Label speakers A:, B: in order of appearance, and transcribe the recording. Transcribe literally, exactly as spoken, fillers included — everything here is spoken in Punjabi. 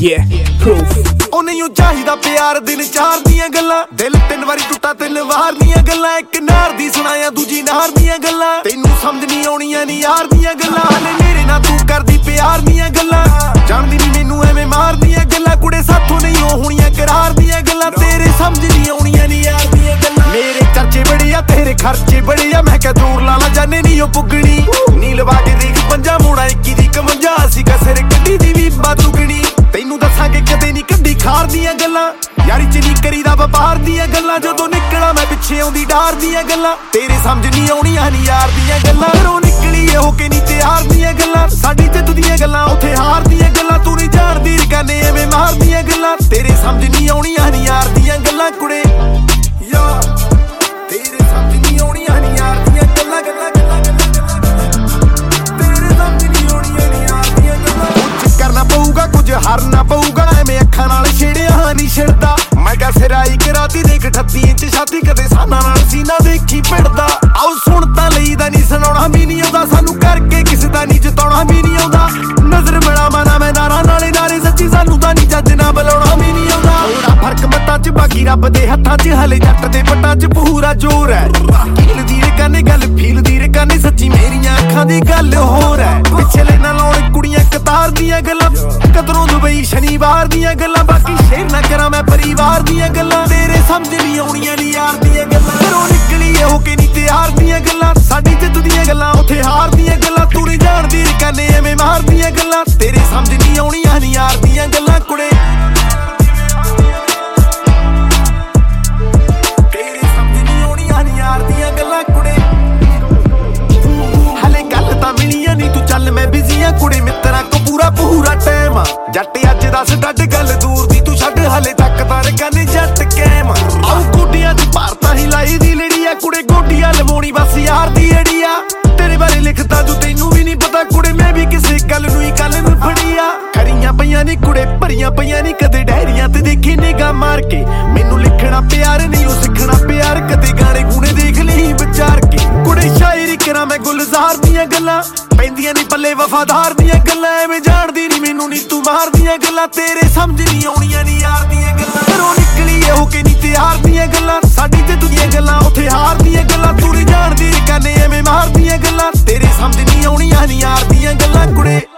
A: Yeah, proof.
B: ਉਹ ਨਹੀਂ ਚਾਹੀਦਾ ਪਿਆਰ ਦਿਨ ਚਾਰ ਦੀਆਂ ਗੱਲਾਂ, ਦਿਲ ਤਿੰਨ ਵਾਰੀ ਟੁੱਟਾ ਤਿੰਨ ਵਾਰ ਦੀਆਂ ਗੱਲਾਂ। ਇੱਕ ਨਾਰ ਦੀ ਸੁਣਾਇਆ ਦੂਜੀ ਨਾਰ ਦੀਆਂ ਗੱਲਾਂ, ਤੈਨੂੰ ਸਮਝ ਨਹੀਂ ਆਉਣੀਆਂ ਨੀ ਯਾਰ ਦੀਆਂ ਗੱਲਾਂ। ਹਲੇ ਮੇਰੇ ਨਾਲ ਤੂੰ ਕਰਦੀ ਪਿਆਰ ਦੀਆਂ ਗੱਲਾਂ, ਜਾਣਦੀ ਨਹੀਂ ਮੈਨੂੰ ਐਵੇਂ ਮਾਰਦੀਆਂ ਗੱਲਾਂ। ਕੁੜੇ ਸਾਥੋਂ ਨਹੀਂ ਉਹ ਹੋਣੀਆਂ ਕਰਾਰ ਦੀਆਂ ਗੱਲਾਂ, ਤੇਰੇ ਸਮਝ ਨਹੀਂ ਆਉਣੀਆਂ ਨੀ ਯਾਰ ਦੀਆਂ ਗੱਲਾਂ। ਮੇਰੇ ਚਰਚੇ ਬੜੇ ਆ ਤੇਰੇ ਖਰਚੇ ਬੜੇ ਆ, ਮੈਂ ਕਿਹਾ ਜ਼ੋਰ ਲਾ ਲਾ ਜਾਨੇ ਨਹੀਂ ਉਹ ਪੁੱਗਣੀ। ਨੀ ਲਵਾ ਕੇ ਦੇਖ ਪੰਜਾ ਮੋੜਾ ਇੱਕੀ ਦੀ ਕਵੰਜਾ, ਅਸੀਂ ਕਸਰ ਗੱਡੀ ਦੀ ਵੀ ਬਾਦੂਗਣੀ। ਤੈਨੂੰ ਦੱਸਾਂਗੇ ਕਦੇ ਨਹੀਂ ਕੱਢੀ ਖਾਰ ਦੀਆਂ ਗੱਲਾਂ, ਯਾਰੀ ਚ ਨਹੀਂ ਕਰੀਦਾ ਵਪਾਰ ਦੀਆਂ ਗੱਲਾਂ। ਜਦੋਂ ਨਿਕਲਾਂ ਮੈਂ ਪਿੱਛੇ ਆਉਂਦੀ ਡਾਰ ਦੀਆਂ ਗੱਲਾਂ, ਤੇਰੇ ਸਮਝ ਨਹੀਂ ਆਉਣੀਆਂ ਨੀ ਯਾਰ ਦੀਆਂ ਗੱਲਾਂ। ਘਰੋਂ ਨਿਕਲੀ ਹੋ ਕੇ ਨਹੀਂ ਤਿਆਰ ਦੀਆਂ ਗੱਲਾਂ, ਸਾਡੀ ਜਿੱਤ ਦੀਆਂ ਗੱਲਾਂ ਉੱਥੇ ਹਾਰ ਦੀਆਂ ਗੱਲਾਂ। ਤੂੰ ਨਹੀਂ ਜਾਣਦੀ ਰਕਾਨੇ ਐਵੇਂ ਮਾਰਦੀਆਂ ਗੱਲਾਂ, ਤੇਰੇ ਸਮਝ ਨਹੀਂ ਆਉਣੀਆਂ ਨੀ ਯਾਰ ਦੀਆਂ ਗੱਲਾਂ। ਕੁੜੇ ਯਾ ਤੇਰੇ ਸਮਝ ਨਹੀਂ ਆਉਣੀਆਂ ਨੀ ਯਾਰ ਦੀਆਂ ਗੱਲਾਂ ਗੱਲਾਂ ਗੱਲਾਂ ਤੇਰੇ ਸਮਝ ਨਹੀਂ ਆਉਣੀਆਂ ਨੀ ਯਾਰ ਦੀਆਂ ਗੱਲਾਂ। ਕੁਝ ਕਰਨਾ ਪਊਗਾ ਕੁਝ ਹਾਰਨਾ ਪਊਗਾ, ਐਵੇਂ ਅੱਖਾਂ ਨਾਲ ਛੇੜਿਆ ਨਹੀਂ ਛਿੜਦਾ। ਮੈਂ ਕਿਹਾ ਸਿਰਾਈ ਕਰਾਤੀ ਦੇਖ ਅਠੱਤੀ ਇੰਚ ਛਾਤੀ, ਕਦੇ ਸਾਨਾ ਨਾਲ ਸੀਨਾ ਦੇਖੀ ਭਿੜਦਾ। ਆਓ ਸੁਣ ਤਾਂ ਲਈਦਾ ਨਹੀਂ ਸੁਣਾਉਣਾ ਵੀ ਨਹੀਂ ਆਉਂਦਾ, ਸਾਨੂੰ ਕਰਕੇ ਕਿਸੇ ਦਾ ਨਹੀਂ ਜਿਤਾਉਣਾ ਵੀ ਨਹੀਂ ਆਉਂਦਾ। ਨਜ਼ਰ ਮਿਲਾਵਾਂ ਨਾ ਮੈਂ ਨਾਰਾ ਨਾਲੇ ਨਾਰੇ ਸੱਚੀ, ਸਾਨੂੰ ਤਾਂ ਨਹੀਂ ਜੱਜ ਨਾ ਬੁਲਾਉਣਾ ਵੀ ਨਹੀਂ ਆਉਂਦਾ। ਥੋੜਾ ਫਰਕ ਮੱਤਾਂ ਚ ਬਾਕੀ ਰੱਬ ਦੇ ਹੱਥਾਂ ਚ, ਹਲੇ ਜੱਟ ਦੇ ਪੱਟਾਂ ਚ ਪੂਰਾ ਜ਼ੋਰ ਹੈ। ਫੀਲ ਦੀ ਰਕਾਨੇ ਗੱਲ ਫੀਲ ਦੀ ਰਕਾਨੇ, ਸੱਚੀ ਮੇਰੀਆਂ ਅੱਖਾਂ ਦੀ ਗੱਲ ਹੋਰ ਹੈ। ਪਿਛਲੇ ਨਾ ਲਾਉਣ ਕੁੜੀਆਂ ਕਤਾਰ ਦੀਆਂ ਗੱਲਾਂ, ਕਦਰੋਂ ਦੁਬਈ ਸ਼ਨੀਵਾਰ ਦੀਆਂ ਗੱਲਾਂ। ਬਾਕੀ ਸ਼ੇਰ ਨਾ ਕਰਾਂ ਮੈਂ ਪਰਿਵਾਰ ਦੀਆਂ ਗੱਲਾਂ, ਤੇਰੇ ਸਮਝ ਨਹੀਂ ਆਉਣੀਆਂ ਨੀ ਯਾਰ ਦੀਆਂ ਗੱਲਾਂ। ਘਰੋਂ ਨਿਕਲੀ ਹੋ ਕੇ ਨਹੀਂ ਤਿਆਰ ਦੀਆਂ ਗੱਲਾਂ, ਸਾਡੀ ਜਿੱਤ ਦੀਆਂ ਗੱਲਾਂ ਉੱਥੇ ਹਾਰ ਦੀਆਂ ਗੱਲਾਂ। ਤੂੰ ਨਹੀਂ ਜਾਣਦੀ ਰਕਾਨੇ ਐਵੇਂ ਮਾਰਦੀਆਂ ਗੱਲਾਂ, ਤੇਰੇ ਸਮਝ ਨਹੀਂ ਆਉਣੀਆਂ ਨੀ ਯਾਰ ਦੀਆਂ ਗੱਲਾਂ। ਕੁੜੇ ਤੇਰੇ ਸਮਝ ਨਹੀਂ ਆਉਣੀਆਂ ਨੀ ਯਾਰ ਦੀਆਂ ਗੱਲਾਂ। ਕੁੜੇ ਹਲੇ ਗੱਲ ਤਾਂ ਮਿਲੀਆਂ ਨਹੀਂ, ਤੂੰ ਚੱਲ ਮੈਂ ਬਿਜ਼ੀ ਆ। ਕੁੜੇ ਮਿੱਤਰਾਂ ਕੋ ਪੂਰਾ ਪੂਰਾ ਟਾਈਮ ਆ, ਜੱਟ ਅੱਜ ਦੱਸ ਡੱਡ ਗੱਲ ਦੂਰ ਦੀ ਤੂੰ ਛੱਡ, ਹਲੇ ਤੱਕ ਤਾਂ ਰਕਾਨੇ ਜੱਟ ਕੈਮ। ਆਉ ਗੋਡੀਆਂ ਚ ਭਾਰਤਾਂ ਹੀ ਲਾਈ ਦੀ ਲੜੀ ਆ, ਕੁੜੇ ਗੋਡੀਆਂ ਲਵਾਉਣੀ ਬਸ ਯਾਰ ਦੀ ਅੜੀ ਆ। ਤੇਰੇ ਬਾਰੇ ਲਿਖਦਾ ਜੋ ਤੈਨੂੰ ਵੀ ਨਹੀਂ ਪਤਾ, ਕੁੜੇ ਮੈਂ ਵੀ ਕਿਸੇ ਗੱਲ ਨੂੰ ਹੀ ਗੱਲ ਨੂੰ ਫੜੀ ਆ। ਖਰੀਆਂ ਪਈਆਂ ਨੀ ਕੁੜੇ ਭਰੀਆਂ ਪਈਆਂ ਨੀ, ਕਦੇ ਡਾਇਰੀਆਂ ਤੇ ਦੇਖੀ ਨਿਗਾਹ ਮਾਰ ਕੇ। ਮੈਨੂੰ ਲਿਖਣਾ ਪਿਆਰ ਨਹੀਂ ਉਹ ਸਿੱਖਣਾ ਪਿਆਰ, ਕਦੇ ਗਾਣੇ ਗੂਣੇ ਦੇਖ ਲਈ ਵਿਚਾਰ ਕੇ। ਕੁੜੇ ਸ਼ਾਇਰੀ ਕਰਾਂ ਮੈਂ ਗੁਲਜ਼ਾਰ ਦੀਆਂ ਗੱਲਾਂ, ਪੈਂਦੀਆਂ ਨੀ ਪੱਲੇ ਵਫਾਦਾਰ ਦੀਆਂ ਗੱਲਾਂ। ਐਵੇਂ ਜਾਣਦੀ ਨੀ ਮੈਨੂੰ ਨੀ ਤੂੰ ਮਾਰਦੀਆਂ ਗੱਲਾਂ, ਤੇਰੇ ਸਮਝ ਨਹੀਂ ਆਉਣੀਆਂ ਨੀ ਯਾਰ ਦੀਆਂ ਗੱਲਾਂ। ਘਰੋਂ ਨਿਕਲੀ ਹੋ ਕੇ ਨਹੀਂ ਤਿਆਰ ਦੀਆਂ ਗੱਲਾਂ, ਸਾਡੀ ਜਿੱਤ ਦੀਆਂ ਗੱਲਾਂ ਉੱਥੇ ਹਾਰ ਦੀਆਂ ਗੱਲਾਂ। ਤੂੰ ਨਹੀਂ ਜਾਣਦੀ ਰਕਾਨੇ ਐਵੇਂ ਮਾਰਦੀਆਂ ਗੱਲਾਂ, ਤੇਰੇ ਸਮਝ ਨਹੀਂ ਆਉਣੀਆਂ ਨੀ ਯਾਰ ਦੀਆਂ ਗੱਲਾਂ। ਕੁੜੇ